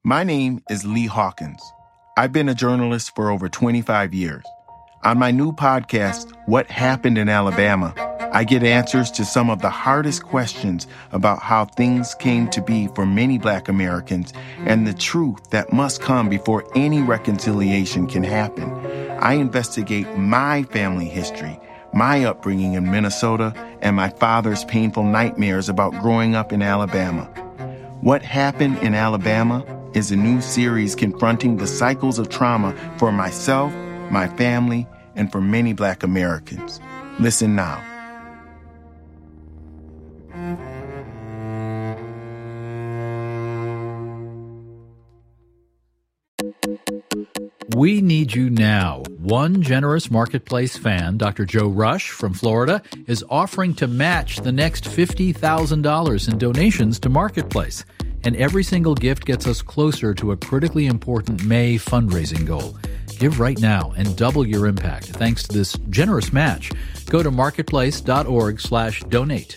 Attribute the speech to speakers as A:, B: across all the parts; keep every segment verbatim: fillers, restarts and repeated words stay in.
A: My name is Lee Hawkins. I've been a journalist for over twenty-five years. On my new podcast, What Happened in Alabama, I get answers to some of the hardest questions about how things came to be for many Black Americans and the truth that must come before any reconciliation can happen. I investigate my family history, my upbringing in Minnesota, and my father's painful nightmares about growing up in Alabama. What Happened in Alabama is a new series confronting the cycles of trauma for myself, my family, and for many Black Americans. Listen now.
B: We need you now. One generous Marketplace fan, Doctor Joe Rush from Florida, is offering to match the next fifty thousand dollars in donations to Marketplace. And every single gift gets us closer to a critically important May fundraising goal. Give right now and double your impact thanks to this generous match. Go to marketplace.org slash donate.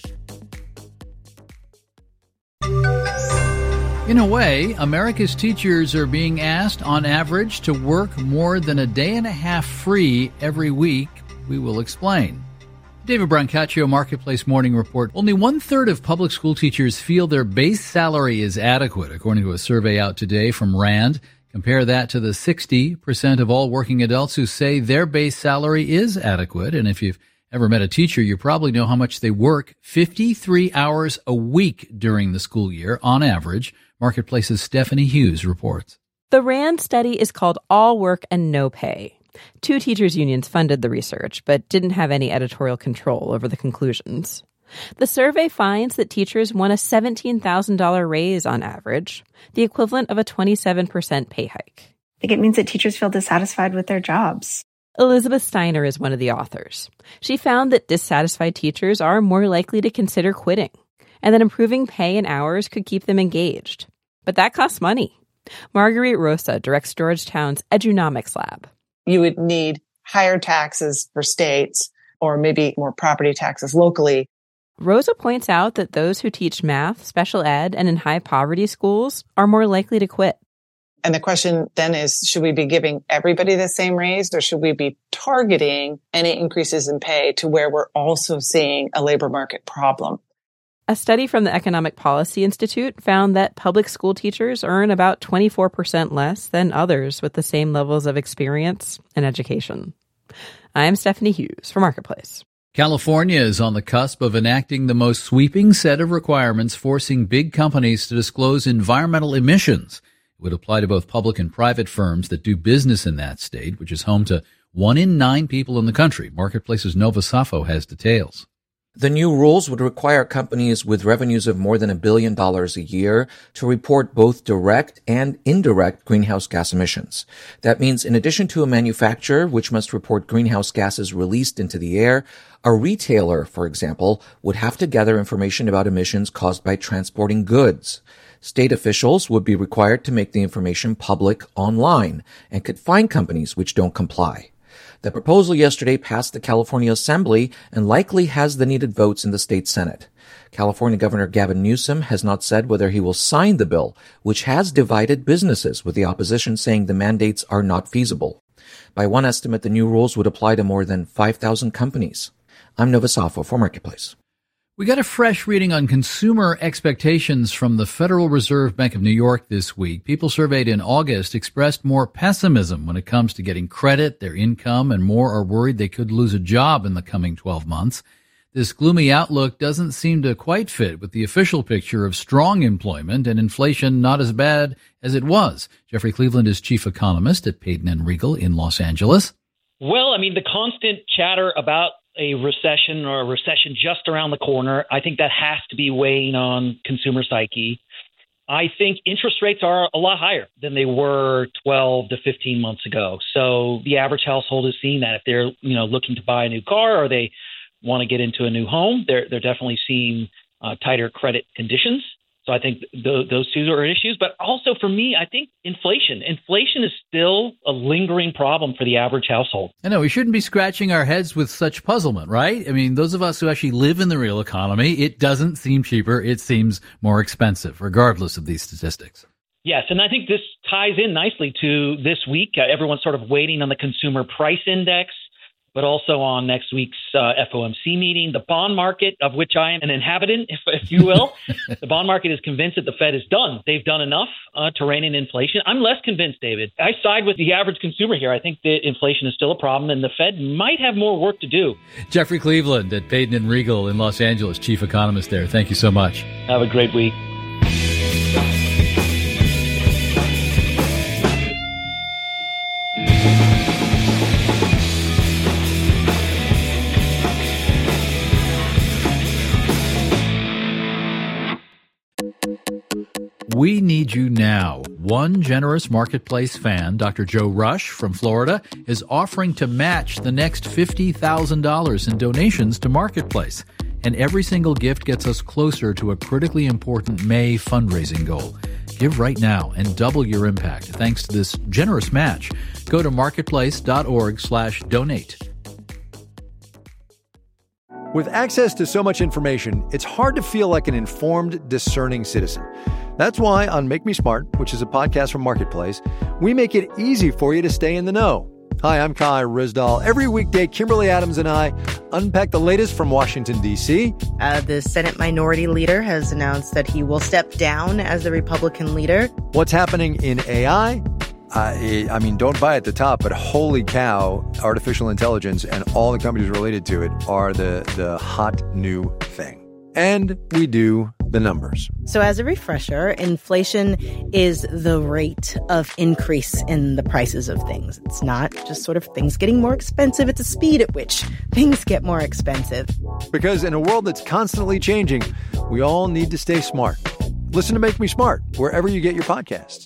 B: In a way, America's teachers are being asked, on average, to work more than a day and a half free every week. We will explain. David Brancaccio, Marketplace Morning Report. Only one-third of public school teachers feel their base salary is adequate, according to a survey out today from RAND. Compare that to the sixty percent of all working adults who say their base salary is adequate. And if you've ever met a teacher, you probably know how much they work, fifty-three hours a week during the school year, on average. Marketplace's Stephanie Hughes reports.
C: The RAND study is called All Work and No Pay. Two teachers' unions funded the research, but didn't have any editorial control over the conclusions. The survey finds that teachers want a seventeen thousand dollars raise on average, the equivalent of a twenty-seven percent pay hike.
D: I think it means that teachers feel dissatisfied with their jobs.
C: Elizabeth Steiner is one of the authors. She found that dissatisfied teachers are more likely to consider quitting, and that improving pay and hours could keep them engaged. But that costs money. Marguerite Rosa directs Georgetown's Edunomics Lab.
E: You would need higher taxes for states, or maybe more property taxes locally.
C: Rosa points out that those who teach math, special ed, and in high poverty schools are more likely to quit.
E: And the question then is, should we be giving everybody the same raise, or should we be targeting any increases in pay to where we're also seeing a labor market problem?
C: A study from the Economic Policy Institute found that public school teachers earn about twenty-four percent less than others with the same levels of experience and education. I'm Stephanie Hughes for Marketplace.
B: California is on the cusp of enacting the most sweeping set of requirements forcing big companies to disclose environmental emissions. It would apply to both public and private firms that do business in that state, which is home to one in nine people in the country. Marketplace's Nova Safo has details.
F: The new rules would require companies with revenues of more than a billion dollars a year to report both direct and indirect greenhouse gas emissions. That means in addition to a manufacturer, which must report greenhouse gases released into the air, a retailer, for example, would have to gather information about emissions caused by transporting goods. State officials would be required to make the information public online and could fine companies which don't comply. The proposal yesterday passed the California Assembly and likely has the needed votes in the state Senate. California Governor Gavin Newsom has not said whether he will sign the bill, which has divided businesses, with the opposition saying the mandates are not feasible. By one estimate, the new rules would apply to more than five thousand companies. I'm Nova Safo for Marketplace.
B: We got a fresh reading on consumer expectations from the Federal Reserve Bank of New York this week. People surveyed in August expressed more pessimism when it comes to getting credit, their income, and more are worried they could lose a job in the coming twelve months. This gloomy outlook doesn't seem to quite fit with the official picture of strong employment and inflation not as bad as it was. Jeffrey Cleveland is chief economist at Payden and Regal in Los Angeles.
G: Well, I mean, the constant chatter about a recession or a recession just around the corner, I think that has to be weighing on consumer psyche. I think interest rates are a lot higher than they were twelve to fifteen months ago. So the average household is seeing that. If they're, you know, looking to buy a new car or they want to get into a new home, they're they're definitely seeing uh, tighter credit conditions. So I think th- those two are issues. But also for me, I think inflation. Inflation is still a lingering problem for the average household.
B: I know we shouldn't be scratching our heads with such puzzlement, right? I mean, those of us who actually live in the real economy, it doesn't seem cheaper. It seems more expensive, regardless of these statistics.
G: Yes, and I think this ties in nicely to this week. Uh, everyone's sort of waiting on the consumer price index, but also on next week's uh, F O M C meeting. The bond market, of which I am an inhabitant, if, if you will, the bond market is convinced that the Fed is done. They've done enough uh, to rein in inflation. I'm less convinced, David. I side with the average consumer here. I think that inflation is still a problem, and the Fed might have more work to do.
B: Jeffrey Cleveland at Payton and Regal in Los Angeles, chief economist there. Thank you so much.
G: Have a great week.
B: We need you now. One generous Marketplace fan, Doctor Joe Rush from Florida, is offering to match the next fifty thousand dollars in donations to Marketplace. And every single gift gets us closer to a critically important May fundraising goal. Give right now and double your impact thanks to this generous match. Go to marketplace.org slash donate.
H: With access to so much information, it's hard to feel like an informed, discerning citizen. That's why on Make Me Smart, which is a podcast from Marketplace, we make it easy for you to stay in the know. Hi, I'm Kai Rizdal. Every weekday, Kimberly Adams and I unpack the latest from Washington, D C.
I: Uh, the Senate Minority Leader has announced that he will step down as the Republican leader.
H: What's happening in A I? I, I mean, don't buy at the top, but holy cow, artificial intelligence and all the companies related to it are the, the hot new thing. And we do the numbers.
I: So as a refresher, inflation is the rate of increase in the prices of things. It's not just sort of things getting more expensive. It's the speed at which things get more expensive.
H: Because in a world that's constantly changing, we all need to stay smart. Listen to Make Me Smart wherever you get your podcasts.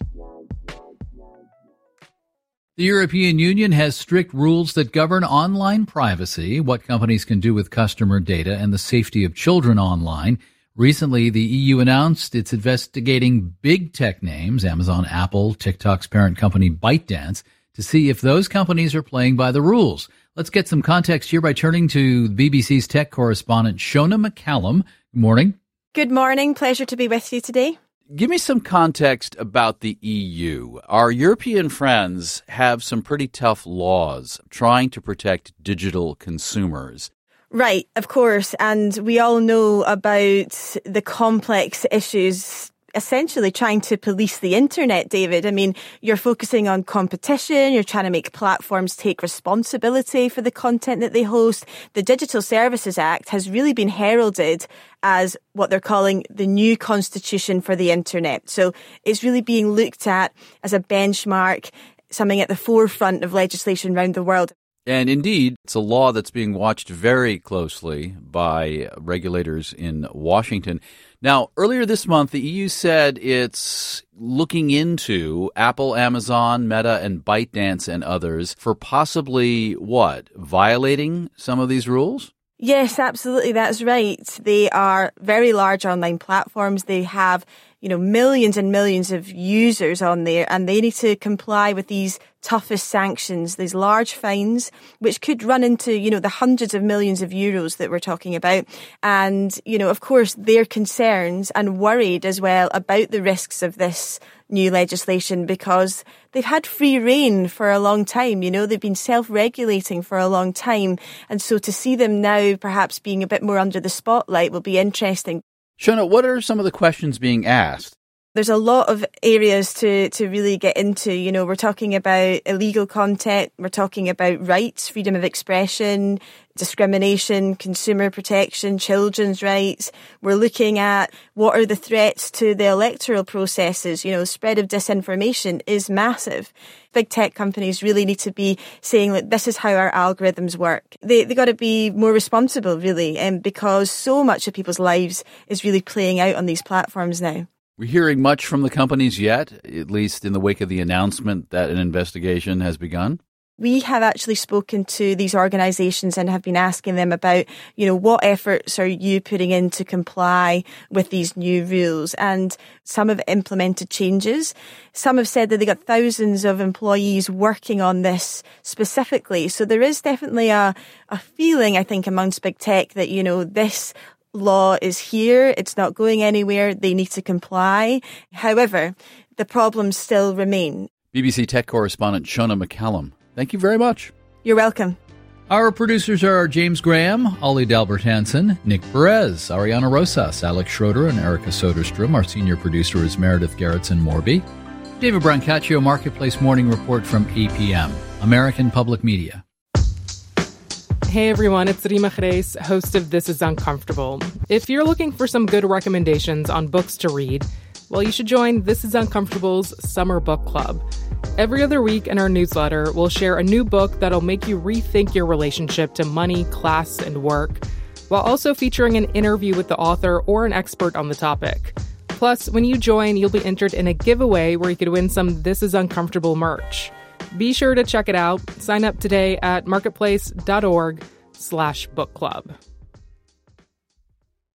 B: The European Union has strict rules that govern online privacy, what companies can do with customer data, and the safety of children online. Recently, the E U announced it's investigating big tech names, Amazon, Apple, TikTok's parent company ByteDance, to see if those companies are playing by the rules. Let's get some context here by turning to B B C's tech correspondent, Shona McCallum. Good morning.
J: Good morning. Pleasure to be with you today.
K: Give me some context about the E U. Our European friends have some pretty tough laws trying to protect digital consumers.
J: Right, of course. And we all know about the complex issues essentially trying to police the internet, David. I mean, you're focusing on competition. You're trying to make platforms take responsibility for the content that they host. The Digital Services Act has really been heralded as what they're calling the new constitution for the internet. So it's really being looked at as a benchmark, something at the forefront of legislation around the world.
K: And indeed, it's a law that's being watched very closely by regulators in Washington. Now, earlier this month, the E U said it's looking into Apple, Amazon, Meta, and ByteDance and others for possibly, what, violating some of these rules?
J: Yes, absolutely. That's right. They are very large online platforms. They have, you know, millions and millions of users on there, and they need to comply with these toughest sanctions, these large fines, which could run into, you know, the hundreds of millions of euros that we're talking about. And, you know, of course, they're concerned and worried as well about the risks of this new legislation because they've had free rein for a long time. You know, they've been self-regulating for a long time. And so to see them now perhaps being a bit more under the spotlight will be interesting.
K: Shona, what are some of the questions being asked?
J: There's a lot of areas to, to really get into. You know, we're talking about illegal content. We're talking about rights, freedom of expression, discrimination, consumer protection, children's rights. We're looking at what are the threats to the electoral processes. You know, spread of disinformation is massive. Big tech companies really need to be saying, look, this is how our algorithms work. They they got to be more responsible, really, and because so much of people's lives is really playing out on these platforms now.
K: We're hearing much from the companies yet, at least in the wake of the announcement that an investigation has begun?
J: We have actually spoken to these organisations and have been asking them about, you know, what efforts are you putting in to comply with these new rules? And some have implemented changes. Some have said that they got thousands of employees working on this specifically. So there is definitely a, a feeling, I think, amongst big tech that, you know, this law is here. It's not going anywhere. They need to comply. However, the problems still remain.
K: B B C tech correspondent Shona McCallum, thank you very much.
J: You're welcome.
B: Our producers are James Graham, Ollie Dalbert Hansen, Nick Perez, Ariana Rosas, Alex Schroeder, and Erica Soderstrom. Our senior producer is Meredith Gerritsen-Morby. David Brancaccio, Marketplace Morning Report from A P M, American Public Media.
L: Hey everyone, it's Rima Reis, host of This Is Uncomfortable. If you're looking for some good recommendations on books to read, well, you should join This Is Uncomfortable's Summer Book Club. Every other week in our newsletter, we'll share a new book that'll make you rethink your relationship to money, class, and work, while also featuring an interview with the author or an expert on the topic. Plus, when you join, you'll be entered in a giveaway where you could win some This Is Uncomfortable merch. Be sure to check it out. Sign up today at marketplace.org slash book club.